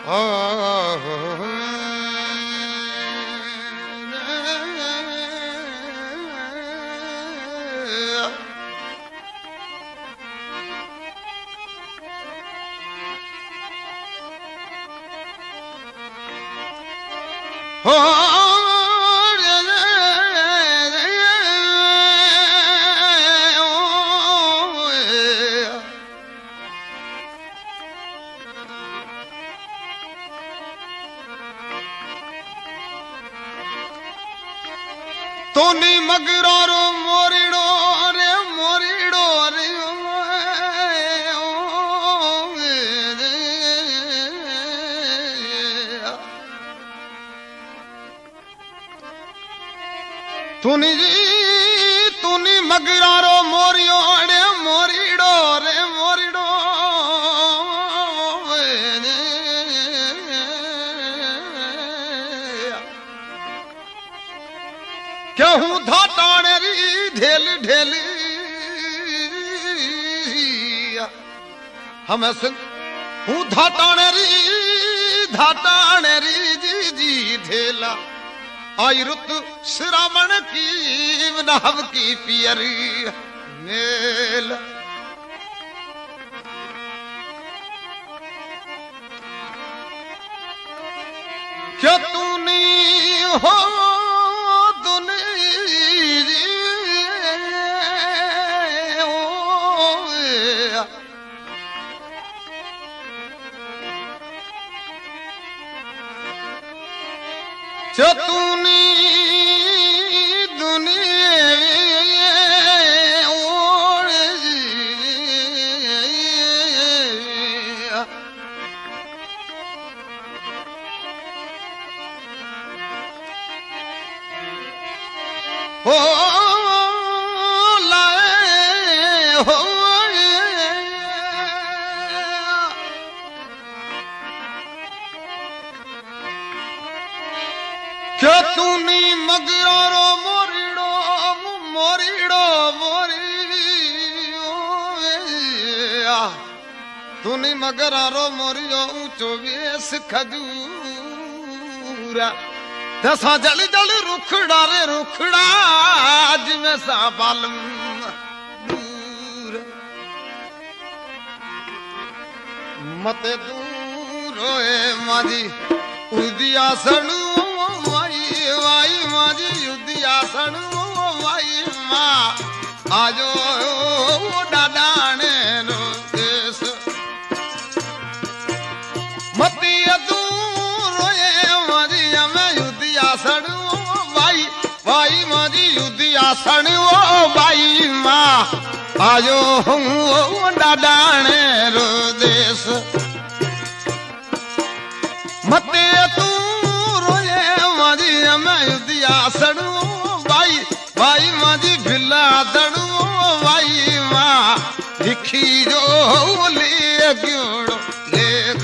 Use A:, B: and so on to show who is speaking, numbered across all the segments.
A: तोनी मगरो रो मोरिड़ो रे मोरिड़ो रे तूनी मगरा रो मोरियो रे मोरिड़ो रे मोरिड़ो क्या हूँ धाटाने री ढेली ढेली हमें हूँ धाटाने री जी जी ढेला आई रुत श्रावण की नहव की पियरी मेल क्या तूनी हो चतुनी दुनिया ओढ़ हो लाए हो क्या तूनी मगरो मोरिड़ो मोरिड़ो मोरियो तूनी मगरो मोरियो ऊंचो वेस खजूरा दसा जल जल रुखड़ा रे रुखड़ा जिमें सा बालम दूर मते दूर होए माजी उदिया सणु वाई वाई माजी युद्धियासन वाई माँ आजो डाडाने नो देश मती दूर रोए माजी हमें युद्धियासन वाई वाई माजी युद्धियासन वाई माँ आजो डाडाने नो देश मती मैं युद्धिया सड़ू भाई भाई माजी भिला दड़ू भाई माँ दिखी जो ले ग्योड़ो लेग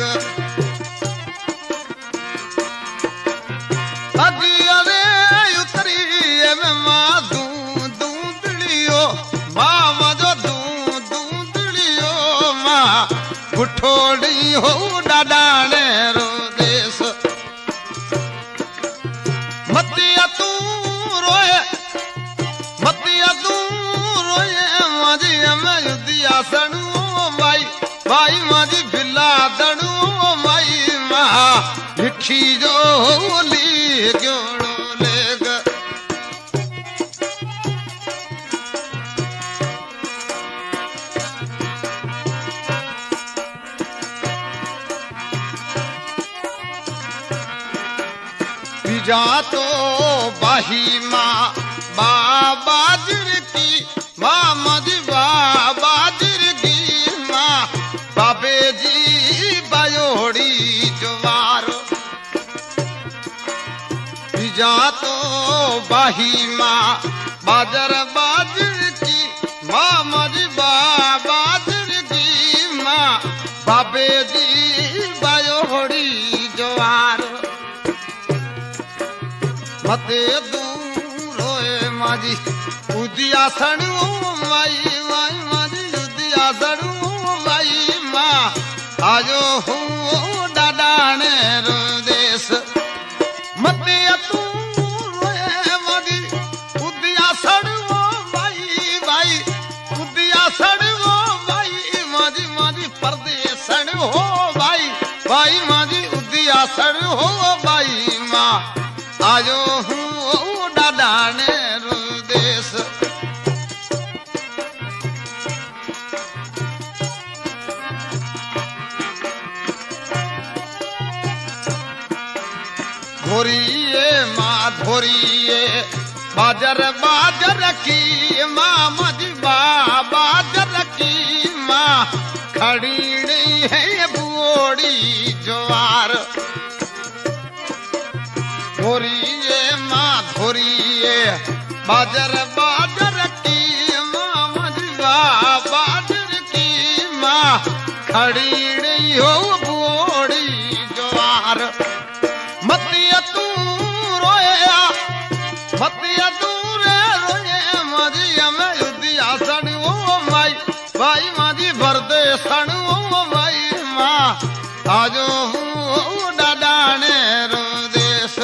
A: अजी अरे उतरी मैं माँ दूंदड़ियो माँ मजो दूंदड़ियो माँ उठोड़ी हो डाडाने रो देश मतिया तू रोए माजी मैं युद्धिया सणू भाई भाई माजी भिला दड़ू भाई माँ लिखी जो ली जोड़ो लेग जा तो बाही माँ बाबाजिर की माँ मजी बाबाजिर की माँ बाबे जी बयोड़ी जवारो जा तो बाही माँ बाजर बाजिर की माँ मजी बाबाजिर की माँ बाबे जी बयोड़ी जवारो मते दूर होए माजी उदिया सणू माई माई माजी उदिया सणू माई माँ आजो हूँ डाडाने परदेसन हो भाई भाई माजी उदियासन हो भाई माँ आयो हूँ डाडाने रुदेश धोरिए माँ धोरिए बाजर बाजर की माँ मजबा बाजर की माँ खड़ी नहीं है बूढ़ी ज्वार धोरिए माँ धोरिए बाजर बाजर की माँ मजबा बाजर की माँ खड़ी नहीं हो बूढ़ी ज्वार मतिया तू रोया मतिया तू रे रोए मजिया में युद्धिया सन ओ माई भाई माजी भरदे सन ओ माई माँ आजो हूँ डाडाने रुदेश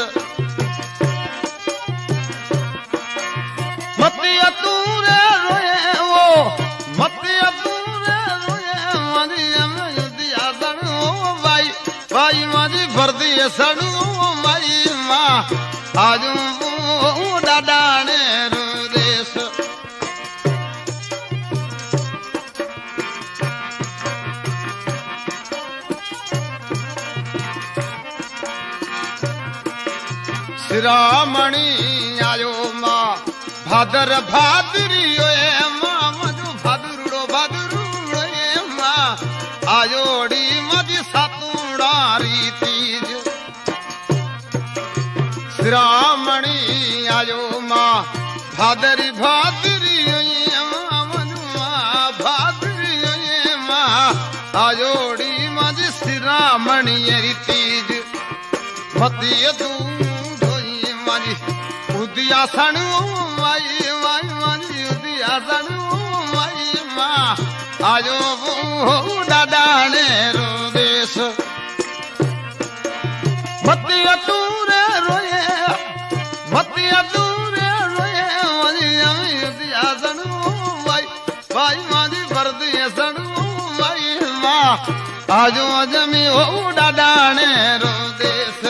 A: मतिया तू रे रोए वो मतिया तू रे रोए मजिया में युद्धिया सन ओ भाई भाई माजी भरदे सन ओ माई माँ आजो डाडाने रुदेश शिरामणि आयो माँ भादर भादरी माँ मधु भादुरो भादुरो माँ आयोड़ी मज सातुड़ारी तीज श्रामणी आयो माँ भादरी भादरी माँ मनुआ भादरी माँ आयोड़ी मज श्रामणी तीज मतिय दूध माजी उदियासन माई माई माजी उदियासन माई माँ आयो डाडाने रुदेश मतिय दूरे रोए मतिया दूरे रोए मजिया में उदियासन माई भाई माजी भरदिया सन माई माँ आजो जमी हो डाडाने रुदेश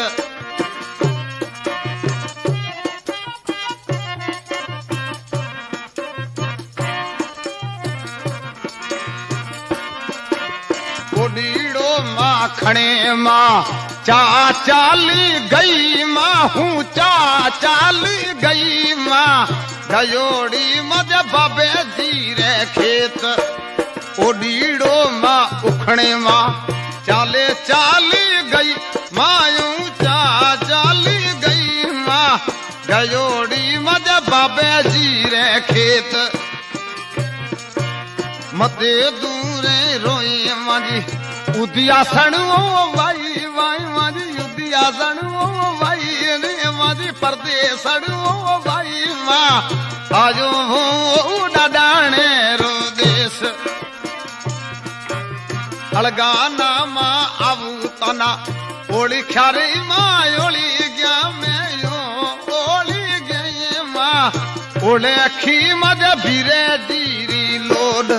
A: माँ खणे माँ चा चाली गई माँ हूँ चा चाली गई माँ गयोड़ी मज बाबे जीरे खेत ओडीड़ो माँ उखणे माँ चाले चाली गई माँ यूं चा चाली गई माँ गयोड़ी मज बाबे जीरे खेत मते दूरे रोई माजी उदियासन ओ भाई भाई माजी उदियासन ओ भाई ने माजी परदेसन ओ भाई माँ आजो डाडाने रुदेश अलगाना माँ आबू तना ओली ख्यारी माँ ओली गया मैं यो ओली गई माँ ओले अखी मज भीरे दीरी लोड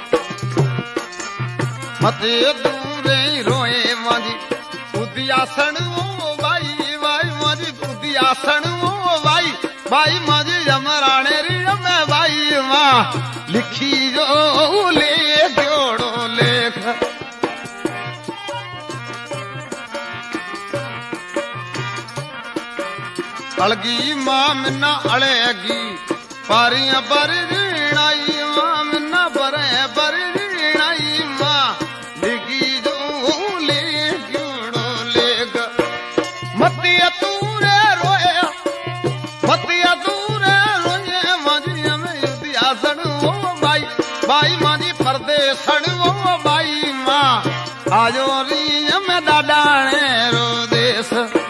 A: मते दूरे रोए माजी उदियासन ओ भाई भाई माजी उदियासन ओ भाई भाई माजी जमराने री मैं भाई माँ लिखी जो ले जोड़ो लेख अलगी माँ मिन्ना अड़ेगी पारियां पर रीणाई माँ मिन्ना बरे पर रीणाई माँ लिखी जो ले जोड़ो लेख मतिया तूरे रोए मतिया तूरे रोए माजी में उदियासन ओ भाई भाई माजी परदेसन ओ भाई माँ आजो री में डाडाने रुदेश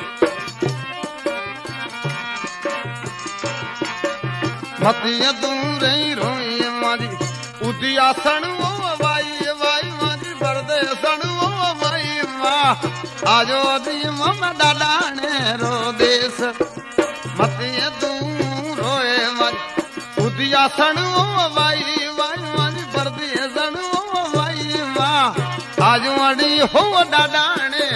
A: मतिया दूरे रोई माजी उदियासन ओ भाई भाई माजी परदेसन ओ भाई माँ आजो दी में डाडाने रुदेश मतिया दूर रोए माजी उदियासन ओ भाई भाई माजी परदेसन ओ भाई माँ आज वड़ी हो डाडाने